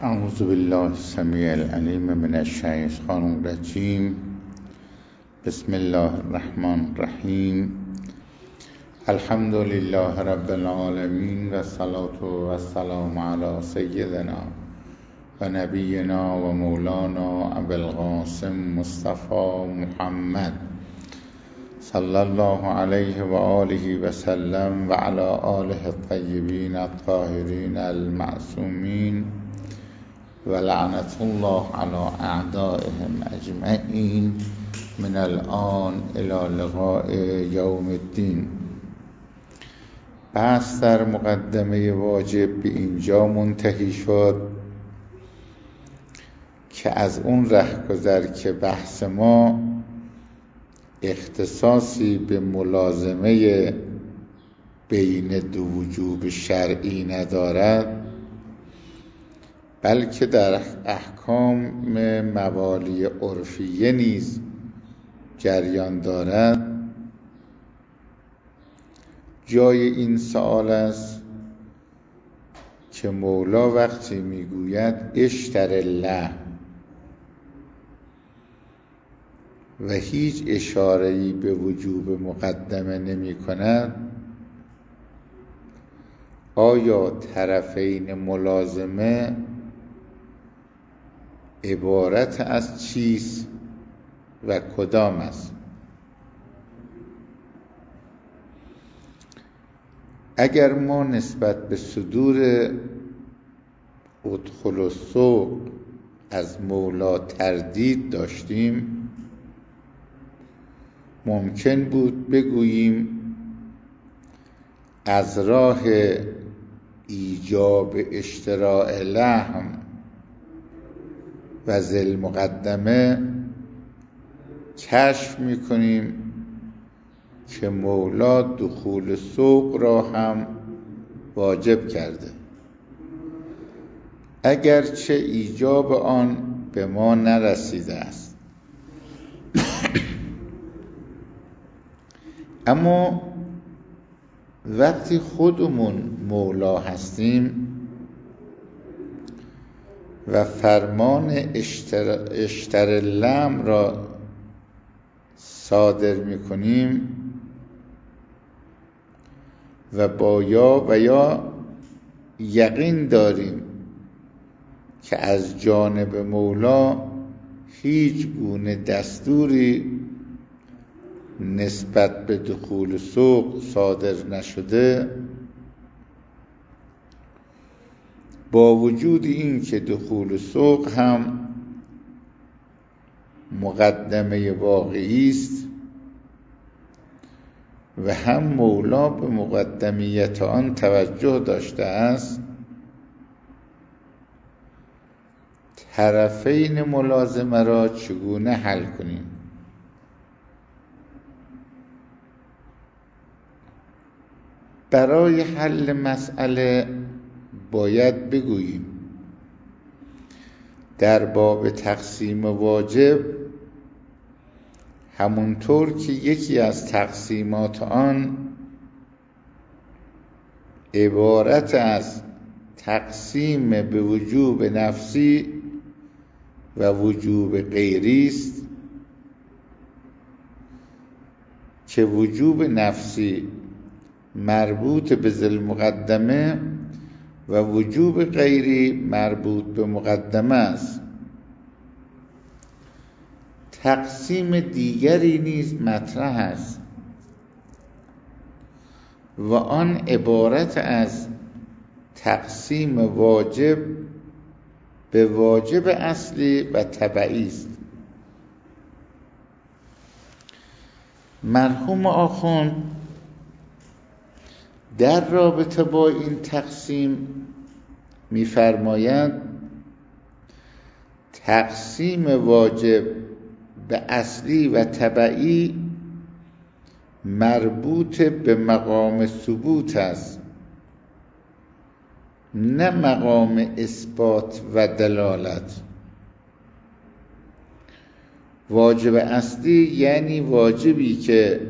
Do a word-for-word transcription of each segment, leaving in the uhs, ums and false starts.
اعوذ بالله السمیع العلیم من الشیطان الرجیم. بسم الله الرحمن الرحیم. الحمد لله رب العالمین و الصلاة و السلام علی سیدنا و نبینا و مولانا ابی القاسم مصطفی محمد صلی الله علیه و آله و سلم و علی آله الطیبین الطاهرین المعصومین و لعنت الله علی اعدائهم اجمعین من الان الی لقاء یوم الدین. بحث در مقدمه واجب به اینجا منتهی شد که از اون رهگذر که بحث ما اختصاصی به ملازمه بین دو وجوب شرعی ندارد، بلکه در احکام موالی عرفیه نیز جریان دارد، جای این سؤال است که مولا وقتی میگوید اشتر الله و هیچ اشاره‌ای به وجوب مقدمه نمی کند، آیا طرفین ملازمه عبارت از چیست و کدام است؟ اگر ما نسبت به صدور ادخل السوق از مولا تردید داشتیم، ممکن بود بگوییم از راه ایجاب اشتراء لحم و ذل مقدمه کشف میکنیم که مولا دخول سوق را هم واجب کرده، اگرچه ایجاب آن به ما نرسیده است. اما وقتی خودمون مولا هستیم و فرمان اشتر, اشتر لم را صادر میکنیم و با یا و یا یقین داریم که از جانب مولا هیچ گونه دستوری نسبت به دخول سوق صادر نشده، با وجود این که دخول سوق هم مقدمه واقعی است و هم مولا به مقدمیت آن توجه داشته است، طرفین ملازمه را چگونه حل کنیم؟ برای حل مسئله باید بگوییم در باب تقسیم واجب، همونطور که یکی از تقسیمات آن عبارت از تقسیم به وجوب نفسی و وجوب غیری است که وجوب نفسی مربوط به ذل مقدمه و وجوب غیری مربوط به مقدمه است. تقسیم دیگری نیز مطرح است و آن عبارت از تقسیم واجب به واجب اصلی و تبعی است. مرحوم آخوند در رابطه با این تقسیم می‌فرمایند تقسیم واجب به اصلی و تبعی مربوط به مقام ثبوت است، نه مقام اثبات و دلالت. واجب اصلی یعنی واجبی که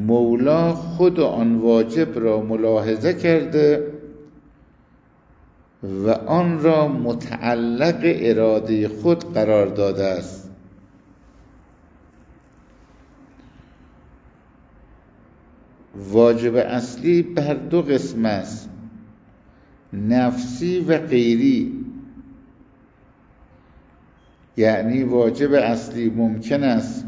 مولا خود آن واجب را ملاحظه کرده و آن را متعلق اراده خود قرار داده است. واجب اصلی بر دو قسم است، نفسی و غیری. یعنی واجب اصلی ممکن است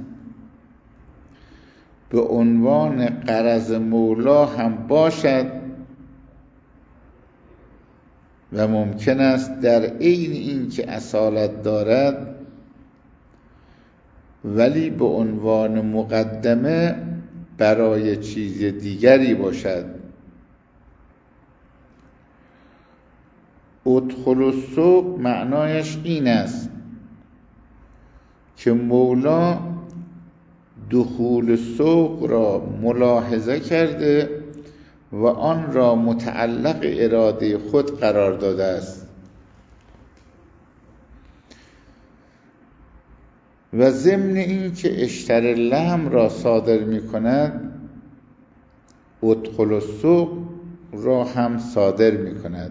به عنوان غرض مولا هم باشد و ممکن است در عین این که اصالت دارد ولی به عنوان مقدمه برای چیز دیگری باشد. ادخل السوق معنایش این است که مولا دخول سوق را ملاحظه کرده و آن را متعلق اراده خود قرار داده است و ضمن این که اشتر لحم را صادر می کند ادخل السوق را هم صادر می کند.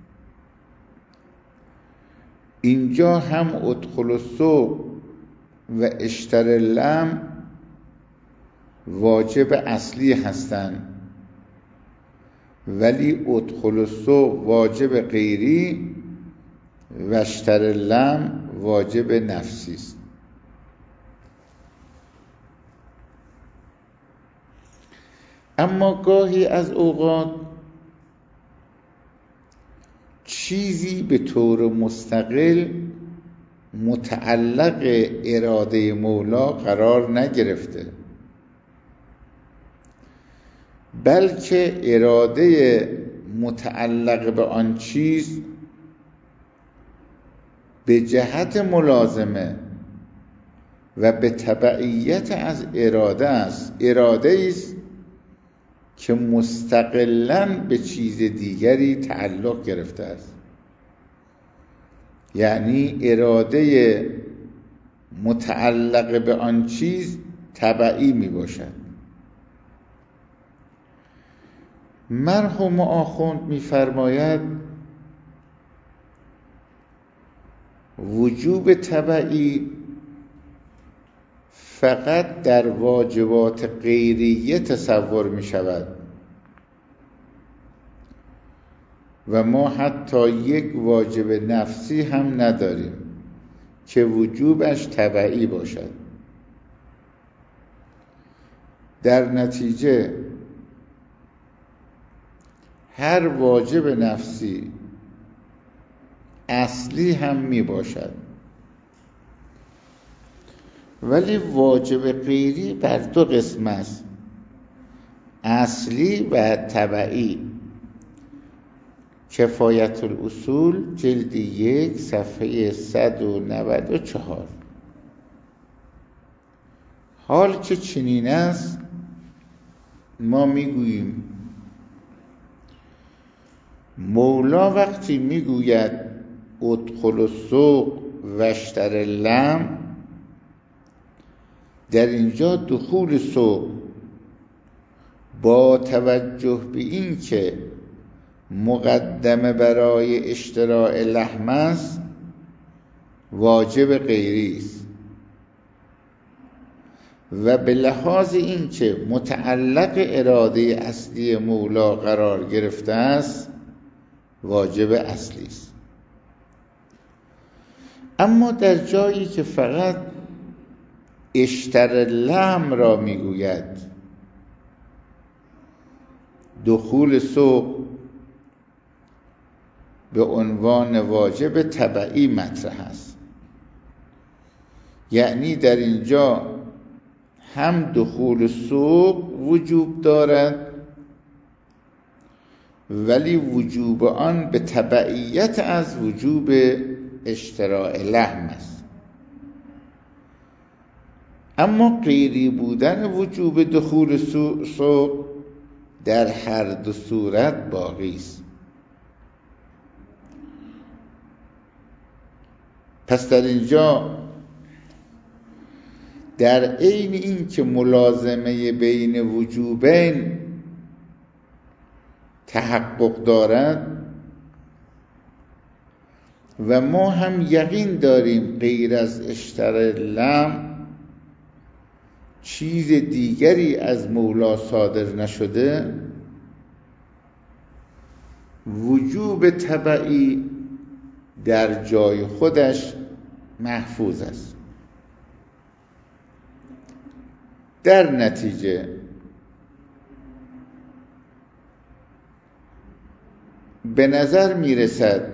اینجا هم ادخل السوق و اشتر لحم واجب اصلی هستند ولی ادخل السوق واجب غیری و اشتر لحم واجب نفسی است. اما گاهی از اوقات چیزی به طور مستقل متعلق اراده مولا قرار نگرفته، بلکه اراده متعلق به آن چیز به جهت ملازمه و به تبعیت از اراده است. اراده است که مستقلاً به چیز دیگری تعلق گرفته است، یعنی اراده متعلق به آن چیز تبعی می باشد. مرحوم آخوند می فرماید وجوب تبعی فقط در واجبات غیریه تصور می شود و ما حتی یک واجب نفسی هم نداریم که وجوبش تبعی باشد. در نتیجه هر واجب نفسی اصلی هم می باشد ولی واجب غیری بر دو قسم است، اصلی و تبعی. کفایت الاصول جلد یک صفحه صد و نود و چهار. حال که چنین است ما میگوییم مولا وقتی میگوید ادخل السوق و اشتر اللحم، در اینجا دخول سوق با توجه به این که مقدمه برای اشتراء لحم است واجب غیری است و به لحاظ این که متعلق اراده اصلی مولا قرار گرفته است واجب اصلی است. اما در جایی که فقط اشتر لحم را میگوید دخول سوق به عنوان واجب تبعی مطرح است، یعنی در اینجا هم دخول سوق وجوب دارد ولی وجوب آن به تبعیت از وجوب اشتراء لحم است. اما غیری بودن وجوب دخول سوق در هر دو صورت باقی است. پس در اینجا در عین این که ملازمه بین وجوبین تحقق دارد و ما هم یقین داریم غیر از اشتر لم چیز دیگری از مولا صادر نشده، وجوب تبعی در جای خودش محفوظ است. در نتیجه به نظر می رسد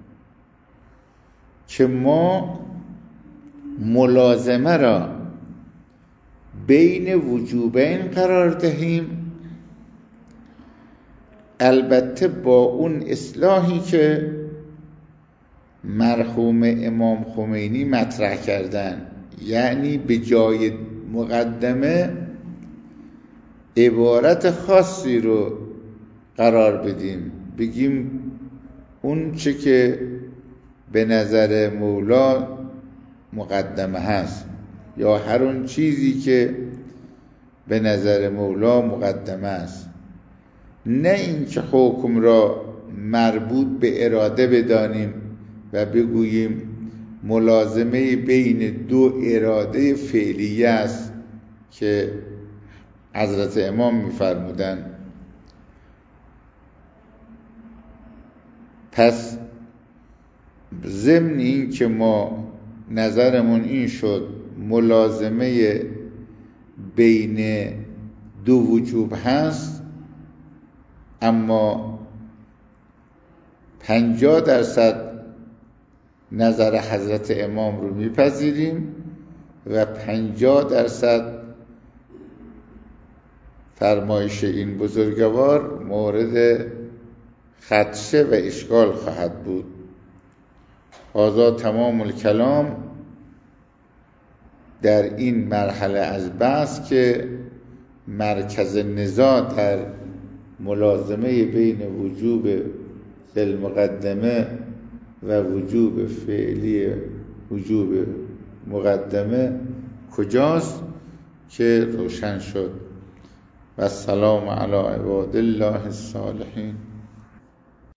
که ما ملازمه را بین وجوبین قرار دهیم، البته با اون اصلاحی که مرحوم امام خمینی مطرح کردن، یعنی به جای مقدمه عبارت خاصی رو قرار بدیم، بگیم اون چه که به نظر مولا مقدمه هست یا هر اون چیزی که به نظر مولا مقدمه است، نه اینکه حکم را مربوط به اراده بدانیم و بگوییم ملازمه بین دو اراده فعلیه است که حضرت امام می‌فرمودند. پس ضمن این که ما نظرمون این شد ملازمه بین دو وجوب هست، اما پنجاه درصد نظر حضرت امام رو میپذیریم و پنجاه درصد فرمایش این بزرگوار مورد خدشه و اشکال خواهد بود. هذا تمام الکلام در این مرحله از بحث که مرکز نزاع در ملازمه بین وجوب بالمقدمه و وجوب فعلی وجوب مقدمه کجاست که روشن شد. و السلام علی عباد الله الصالحین.